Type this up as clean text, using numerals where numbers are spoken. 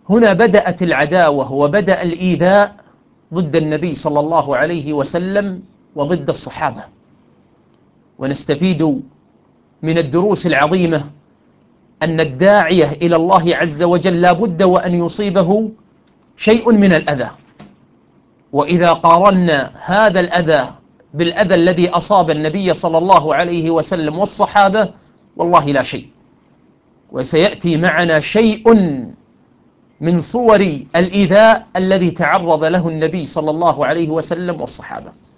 هنا بدأت العداوة وبدأ الإيذاء ضد النبي صلى الله عليه وسلم وضد الصحابة. ونستفيد من الدروس العظيمة أن الداعية إلى الله عز وجل لا بد وأن يصيبه شيء من الأذى، وإذا قارنا هذا الأذى بالأذى الذي أصاب النبي صلى الله عليه وسلم والصحابة والله لا شيء. وسيأتي معنا شيء من صور الإيذاء الذي تعرض له النبي صلى الله عليه وسلم والصحابة.